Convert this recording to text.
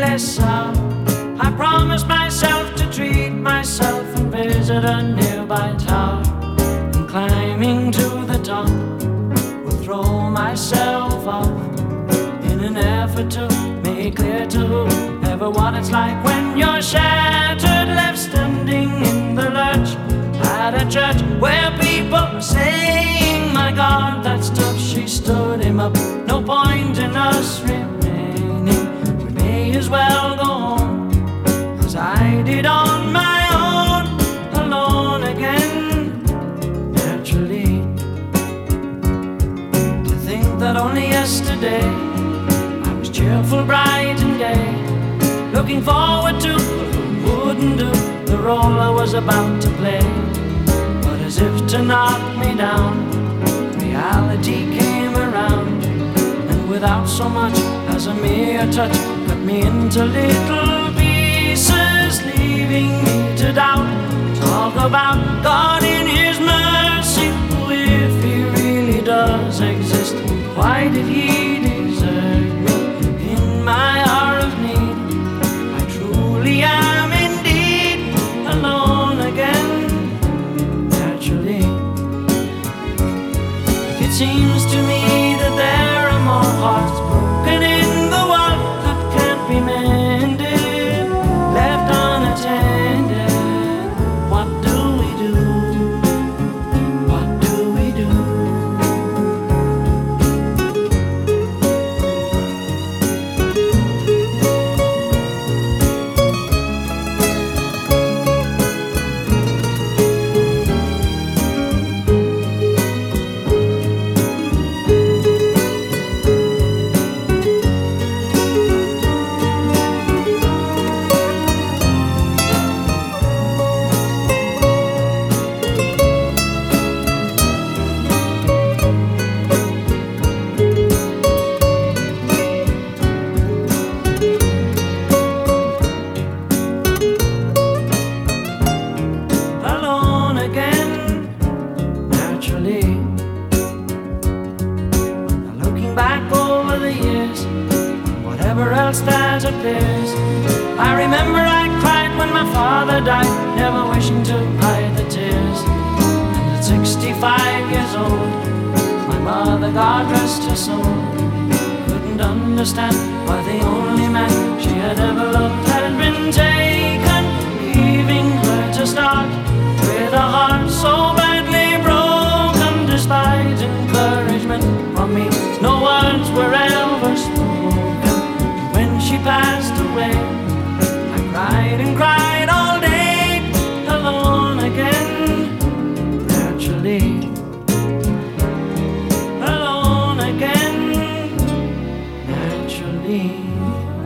less sour. I promised myself to treat myself and visit a nearby tower, and climbing to the top will throw myself off in an effort to make clear to whoever what it's like when you're shattered, left standing in the lurch at a church where people are saying, my God, that's tough. She stood him up. No point in us remaining. We may as well go home, as I did on my own, alone again. Naturally, to think that only yesterday I was cheerful, bright and gay, looking forward to who wouldn't do the role I was about to play. But as if to knock me down, reality came around, and without so much as a mere touch, cut me into little pieces, leaving me to doubt. Talk about God in His mercy. If He really does exist, why did He desert me in my hour of need? I truly am indeed alone again. Naturally, it seems to me that there are more hearts broken in the world that can't be mended, left unattended. What do we do? What do we do? Alone again, naturally. Now looking back over the years, whatever else that appears, I remember I cried when my father died, never wishing to hide the tears. And at 65 years old, my mother, God rest her soul, couldn't understand why the only man she had ever loved had been taken, leaving her to start with a heart so badly broken. Despite encouragement from me, no words were ever spoken. When she passed away, I cried and cried all day, alone again. Naturally, alone again. Naturally.